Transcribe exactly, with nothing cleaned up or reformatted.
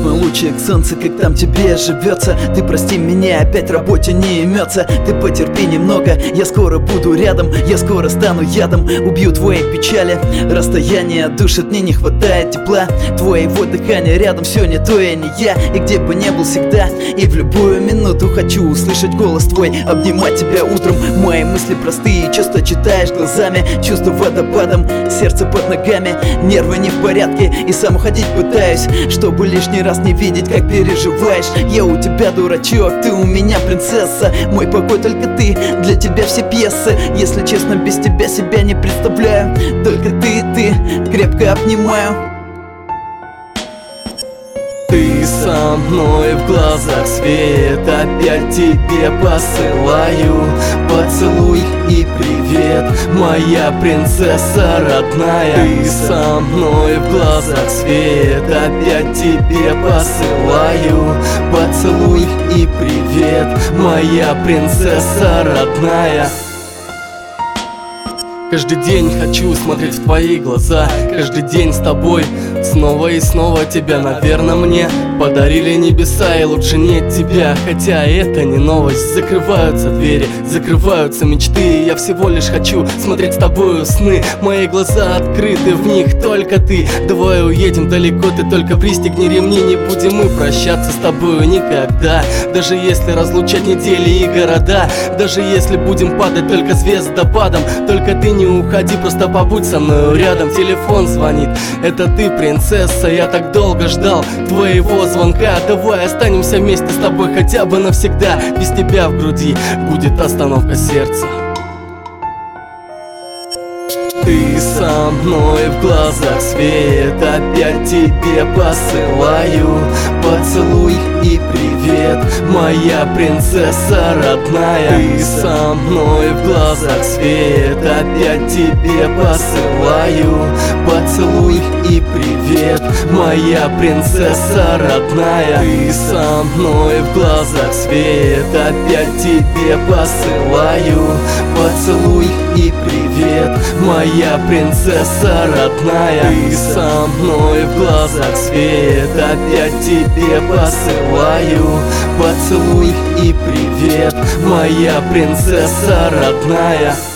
мой лучик солнца, как там тебе живется. Ты прости меня, опять работе не имется. Ты потерпи немного, я скоро буду рядом. Я скоро стану ядом, убью твои печали. Расстояние душит, мне не хватает тепла. Твоего дыхания рядом, все не то, я не я. И где бы не был всегда, и в любую минуту хочу услышать голос твой, обнимать тебя утром. Мои мысли простые, чувства читаешь глазами. Чувства водопадом, сердце под ногами. Нервы не в порядке, и сам уходить пытаюсь, чтобы лишний раз не видеть, как переживаешь. Я у тебя дурачок, ты у меня принцесса. Мой покой только ты, для тебя все пьесы. Если честно, без тебя себя не представляю. Только ты и ты, крепко обнимаю. Ты со мной в глазах свет, опять тебе посылаю поцелуй и привет, моя принцесса родная. Ты со мной в глазах свет, опять тебе посылаю поцелуй и привет, моя принцесса родная. Каждый день хочу смотреть в твои глаза, каждый день с тобой, снова и снова тебя, наверное, мне подарили небеса, и лучше нет тебя. Хотя это не новость, закрываются двери, закрываются мечты, и я всего лишь хочу смотреть с тобою сны. Мои глаза открыты, в них только ты. Давай уедем далеко, ты только пристегни ремни. Не будем мы прощаться с тобою никогда, даже если разлучать недели и города. Даже если будем падать только звездопадом, только ты не Не уходи, просто побудь со мною рядом. Телефон звонит, это ты, принцесса. Я так долго ждал твоего звонка. Давай останемся вместе с тобой хотя бы навсегда. Без тебя в груди будет остановка сердца. Ты со мной в глазах свет, опять тебе посылаю поцелуй и привет, моя принцесса родная. Ты со мной в глазах свет, опять тебе посылаю поцелуй и привет, моя принцесса родная. Ты со мной в глазах свет, опять тебе посылаю поцелуй и привет, моя принцесса родная. Ты со мной в глазах свет, опять тебе посылаю поцелуй и привет, моя принцесса родная.